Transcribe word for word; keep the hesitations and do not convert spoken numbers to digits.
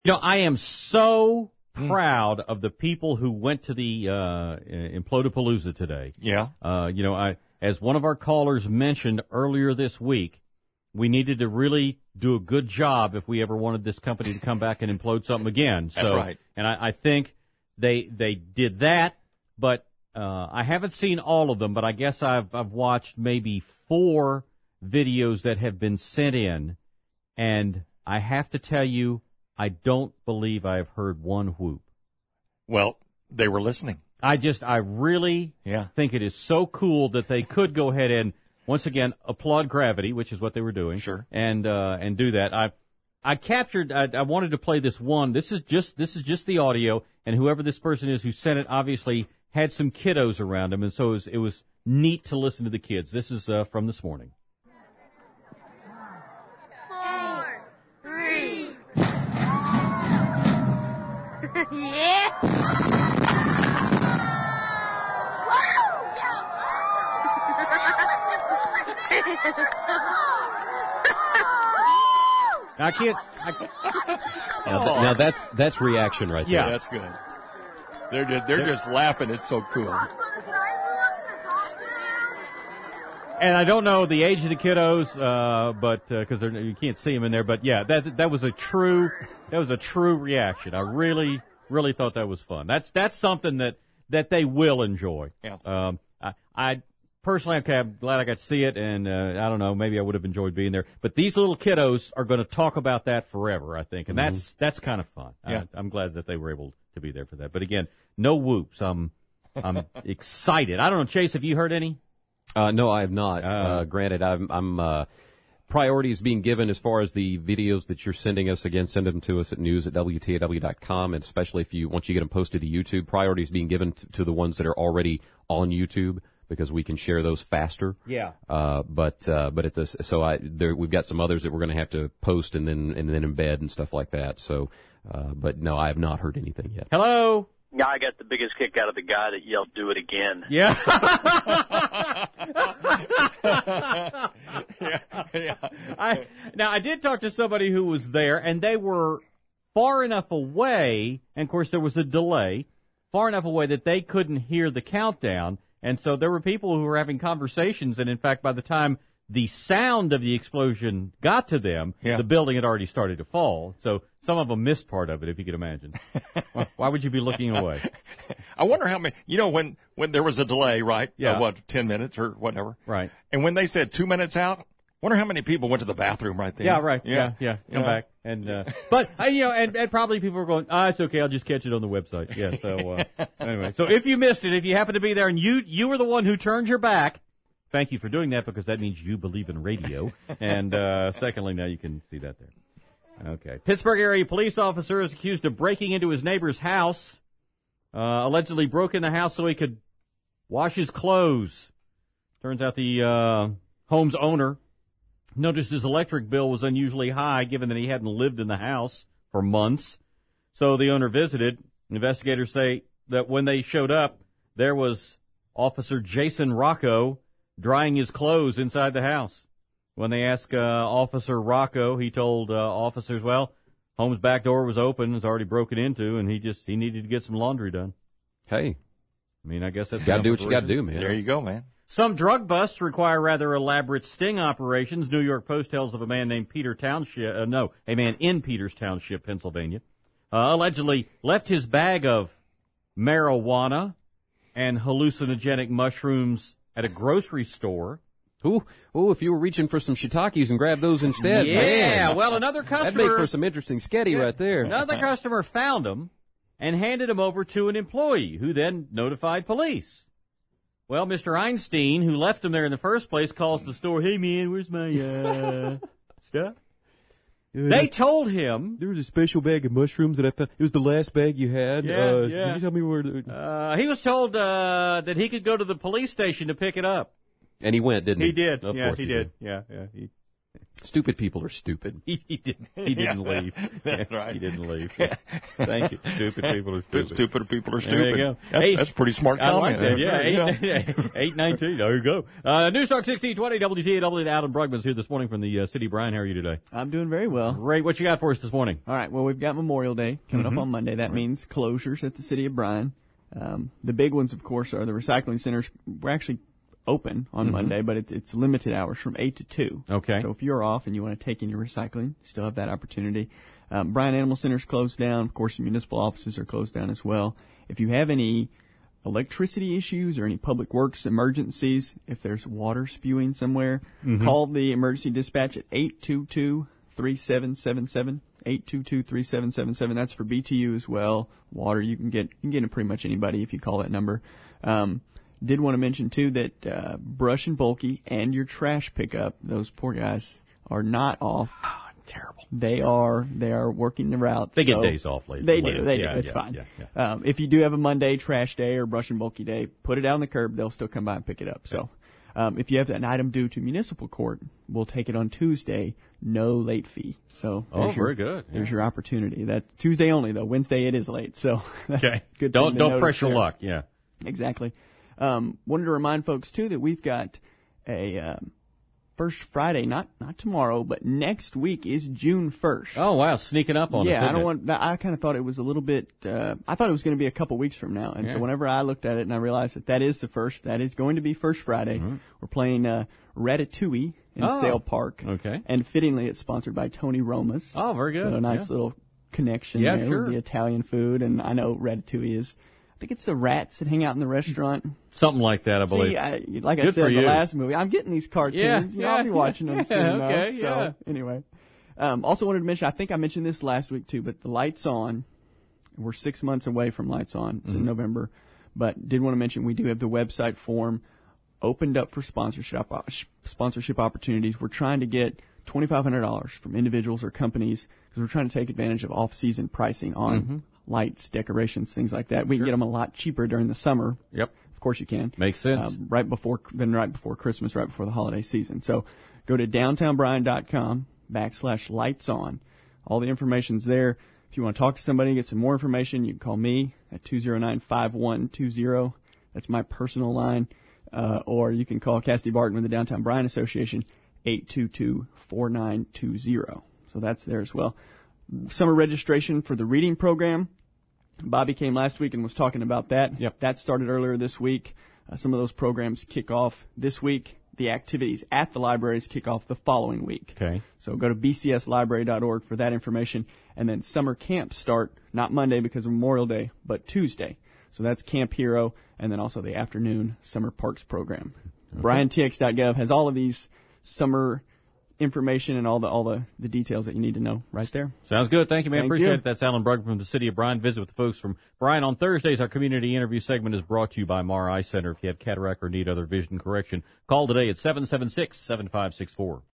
You know, I am so proud mm. of the people who went to the uh, Implodapalooza today. Yeah. Uh, you know, I as one of our callers mentioned earlier this week, we needed to really do a good job if we ever wanted this company to come back and implode something again. So, That's right. And I, I think they they did that, but uh, I haven't seen all of them. But I guess I've I've watched maybe four videos that have been sent in, and I have to tell you, I don't believe I've heard one whoop. Well, they were listening. I just, I really yeah. think it is so cool that they could go ahead and, once again, applaud gravity, which is what they were doing. Sure. And, uh, and do that. I, I captured, I, I wanted to play this one. This is just, this is just the audio, and whoever this person is who sent it obviously had some kiddos around him, and so it was, it was neat to listen to the kids. This is, uh, from this morning. Four, three. Yeah. I can't. I, now, th- now that's that's reaction right there. Yeah, that's good. They're just, they're just laughing. It's so cool. And I don't know the age of the kiddos, uh, but because uh, you can't see them in there. But yeah, that that was a true that was a true reaction. I really really thought that was fun. That's that's something that, that they will enjoy. Yeah. Um, I, I personally, okay, I'm glad I got to see it, and uh, I don't know, maybe I would have enjoyed being there. But these little kiddos are going to talk about that forever, I think, and mm-hmm. that's that's kind of fun. Yeah. I, I'm glad that they were able to be there for that. But again, no whoops. I'm I'm excited. I don't know, Chase, have you heard any? Uh, no, I have not. Uh, uh, granted, I'm, I'm uh, priority is being given as far as the videos that you're sending us. Again, send them to us at news at W T A W dot com, and especially if you once you get them posted to YouTube, priority is being given to, to the ones that are already on YouTube because we can share those faster. Yeah. Uh, but uh, but at this, so I there we've got some others that we're going to have to post and then and then embed and stuff like that. So, uh, but no, I have not heard anything yet. Hello. Yeah, I got the biggest kick out of the guy that yelled, "Do it again." Yeah. yeah, yeah. I, now, I did talk to somebody who was there, and they were far enough away, and of course there was a delay, far enough away that they couldn't hear the countdown, and so there were people who were having conversations, and in fact, by the time the sound of the explosion got to them, yeah. the building had already started to fall. So some of them missed part of it, if you could imagine. Why would you be looking away? I wonder how many, you know, when, when there was a delay, right? Yeah. Uh, what, ten minutes or whatever? Right. And when they said two minutes out, wonder how many people went to the bathroom right there. Yeah, right. Yeah, yeah. yeah. Come yeah. back. And, uh, but, uh, you know, and, and probably people were going, ah, it's okay, I'll just catch it on the website. Yeah, so, uh, anyway. So if you missed it, if you happen to be there and you, you were the one who turned your back, thank you for doing that because that means you believe in radio. And uh, secondly, now you can see that there. Okay. Pittsburgh area police officer is accused of breaking into his neighbor's house. Uh, allegedly broke in the house so he could wash his clothes. Turns out the uh, home's owner noticed his electric bill was unusually high given that he hadn't lived in the house for months. So the owner visited. Investigators say that when they showed up, there was Officer Jason Rocco drying his clothes inside the house. When they asked uh, Officer Rocco, he told uh, officers, well, home's back door was open, it's already broken into, and he just he needed to get some laundry done. Hey. I mean, I guess that's... You gotta do what you gotta do, man. There you go, man. Some drug busts require rather elaborate sting operations. New York Post tells of a man named Peter Township, uh, no, a man in Peters Township, Pennsylvania, uh, allegedly left his bag of marijuana and hallucinogenic mushrooms at a grocery store. Ooh, ooh, if you were reaching for some shiitakes and grabbed those instead. Yeah, man. well, another customer... That'd make for some interesting sketty yeah, right there. Another customer found them and handed them over to an employee who then notified police. Well, Mister Einstein, who left them there in the first place, calls the store, hey, man, where's my uh, stuff? Uh, They told him... There was a special bag of mushrooms that I found. It was the last bag you had. Yeah, uh, yeah. Can you tell me where... The... Uh, he was told uh, that he could go to the police station to pick it up. And he went, didn't he? He did. Of yeah, course he, he did. did. Yeah, yeah. He, Stupid people are stupid. He, he didn't. He didn't Yeah, leave. that's Yeah, right. He didn't leave. Thank you. Stupid people are stupid. Stupid people are stupid. There you go. That's, Hey, that's a pretty smart I like comment. that. Yeah, There you eight, go. eight nineteen. There you go. Uh, News Talk sixteen twenty W T A W. Adam Brugman's here this morning from the uh, city. Brian, how are you today? I'm doing very well. Great. What you got for us this morning? All right. Well, we've got Memorial Day coming Mm-hmm. up on Monday. That means closures at the city of Bryan. Um, the big ones, of course, are the recycling centers. We're actually open on Monday, but it, it's limited hours from eight to two. Mm-hmm. Okay. So if you're off and you want to take in your recycling, you still have that opportunity. Um, Bryan Animal Center's closed down. Of course, the municipal offices are closed down as well. If you have any electricity issues or any public works emergencies, if there's water spewing somewhere, call the emergency dispatch at eight two two, three seven seven seven. eight two two, three seven seven seven. That's for B T U as well. Water, you can get, you can get it pretty much anybody if you call that number. Um, did want to mention too that, uh, Brush and Bulky and your trash pickup, those poor guys are not off. Terrible. They are, they are working the routes. They get so days off later. They later. do, they Yeah, do. It's yeah, fine. Yeah, yeah. Um, if you do have a Monday trash day or Brush and Bulky day, put it out on the curb. They'll still come by and pick it up. So, um, if you have an item due to municipal court, we'll take it on Tuesday. No late fee. So, Oh, there's your, very good. There's Yeah. your opportunity. That's Tuesday only though. Wednesday it is late. So, that's Okay. good. Don't thing to don't notice press your there. luck. Yeah. Exactly. Um, wanted to remind folks too that we've got a um, first Friday, not not tomorrow, but next week is June first. Oh wow, sneaking up on us. Yeah, I isn't don't it? want. I kind of thought it was a little bit. Uh, I thought it was going to be a couple weeks from now, and Yeah. so whenever I looked at it and I realized that that is the first, that is going to be First Friday. We're playing uh, Ratatouille in Mm-hmm. Oh, Sale Park. okay. And fittingly, it's sponsored by Tony Roma's. Oh, very good. So a nice Yeah. little connection Yeah, there sure. with the Italian food, and I know Ratatouille is. I think it's the rats that hang out in the restaurant. Something like that, I believe. See, I, like I Good said for in the you. last movie, I'm getting these cartoons. Yeah, you know, I'll be yeah, watching them yeah, soon enough. okay, So, yeah. anyway. Um, also wanted to mention, I think I mentioned this last week too, but the Lights On, we're six months away from Lights On. It's Mm-hmm. in November. But did want to mention we do have the website form opened up for sponsorship sponsorship opportunities. We're trying to get twenty-five hundred dollars from individuals or companies because we're trying to take advantage of off-season pricing on Mm-hmm. lights, decorations, things like that. We can get them a lot cheaper during the summer. Yep. Of course you can. Makes sense. Um, right before, then right before Christmas, right before the holiday season. So go to downtownbryan.com backslash lights on. All the information's there. If you want to talk to somebody, get some more information, you can call me at two oh nine, five one two oh. That's my personal line. Uh, or you can call Cassidy Barton with the Downtown Bryan Association, eight two two, four nine two oh. So that's there as well. Summer registration for the reading program. Bobby came last week and was talking about that. Yep. That started earlier this week. Uh, some of those programs kick off this week. The activities at the libraries kick off the following week. Okay. So go to b c s library dot org for that information. And then summer camps start not Monday because of Memorial Day, but Tuesday. So that's Camp Hero and then also the afternoon summer parks program. Okay. Bryan T X dot gov has all of these summer information and all the all the, the details that you need to know right there. Sounds good. Thank you, man. Thank Appreciate you. it. That's Alan Brugman from the city of Bryan. Visit with the folks from Bryan on Thursdays. Our community interview segment is brought to you by Mar Eye Center. If you have cataract or need other vision correction, call today at seven seven six, seven five six four.